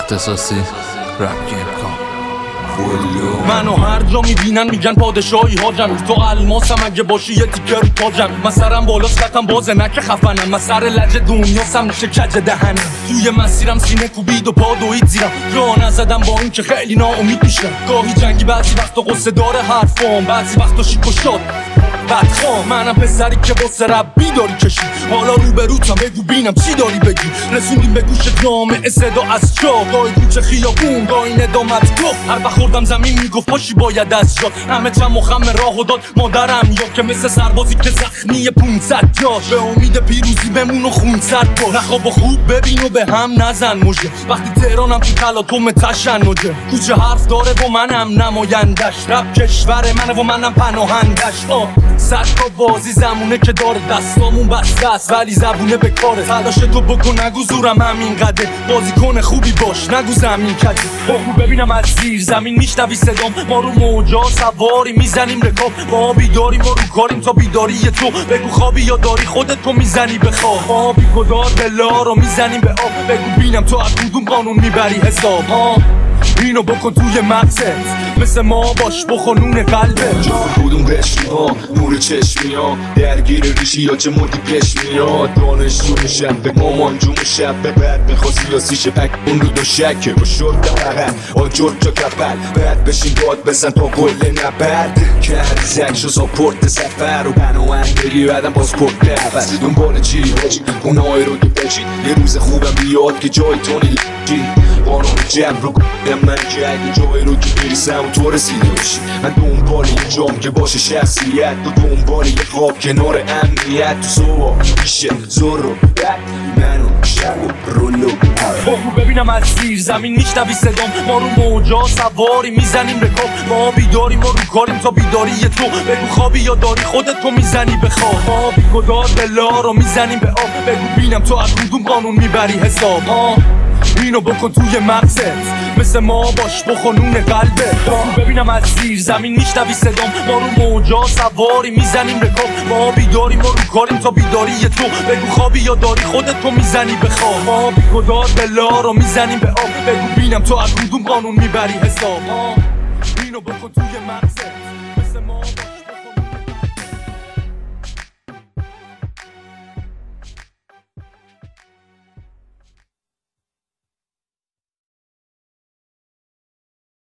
اختصاصی رپ گیم کام. منو هر جا میبینن میگن پادشاهی هاجم، تو الماسم اگه باشی یه تیکه رو تاجم. من سرم بالاست خطم بازه نکه خفنم، من سر لجه دنیاسم میشه کج دهنم. توی مسیرم سینه کوبید و پا دوید زیرم، جا نزدم با این که خیلی ناامید میشم. گاهی جنگی بعضی وقتا قصه داره حرفام، بعضی وقتا شیک و شاد بدخوام. منم پسری که با رپ بیداری کشید، حالا روبروتم بگو بینم چی داری بگی. رسوندیم به گوش جامعه صدا از جا، گاهی کوچه خیابون گاهی ندامت گفت. هر وقت خوردم زمین میگفت پاشی باید از جات. همه چم و خم راهو داد مادرم، یا که مثل سربازی که زخمی 500 جاش. به امید پیروزی بمون و خونسرد باش، نخواب و خوب ببین و به هم نزن مژه. وقتی تهرانم تو تلاطم تشنجه، کوچه حرف داره و منم نمایندش. رپ کشور منه و منم پناهندش. صد تا بازی زمونه که داره، دستامون بسته است ولی زبونه به کاره. تلاش تو بکن نگو زورم همین قده، بازیکن خوبی باش نگو زمین کده. بگو ببینم از زیر زمین میشنوی صدام، ما رو موجا سواری میزنیم رکاب. ما بیداریم ما رو کاریم تا بیداری تو. بگو خوابی یا داری خودت تو میزنی به خواب. ما بیگدار بلا رو میزنیم به آب. بگو بینم تو از کدوم قانون میبری حساب. اینو بکن توی مغزت، مثل ما باش بخونون قلبت. جفت کدوم قشمی ها نور چشمی ها، درگیر ریشی یا چه مردی پیش میاد. دانشجو میشم به مامانجو میشم، به بعد بخوا سیاسیشه پک اون رو دو شکه. با شرط فقط آجر جا کپل، بعد بشین داد بزن تا کل نبرد. کردی زکش و ساپورت سفر و پناهندگی بعدم پاسپورت نفس. دنبال چی باشی اونایی رو که بشید، یه روز خوبم بیاد که جای تونی لگی. قانون جمع رو گفتم من که اگه جایی رو که میرسم و تو رسیده باشی. من دنبال یه جام که باشه شخصیت، تو دنبال یه خواب کنار امنیت. تو صبح میشه زور رو بد، منو شب و رولو بگو ببینم از زیر زمین میشنوی صدام، ما رو موجا سواری میزنیم رکاب. ما بیداریم ما رو کاریم تا بیداری تو. بگو خوابی یا داری خودت تو میزنی به خواب. ما بیگدار بلا رو میزنیم به آب. بگو بینم تو از کدوم قانون میبری حساب. اینو بکن توی مغزت، مثل ما باش بخونون قلبت. بگو ببینم از زیر زمین میشنوی صدام، ما رو موجا سواری میزنیم رکاب. ما بیداریم ما رو کاریم تا بیداری تو. بگو خوابی یا داری خودت تو میزنی به خواب. ما بیگدار بلا رو میزنیم به آب. بگو بینم تو از کدوم قانون میبری حساب. اینو بکن توی مغزت.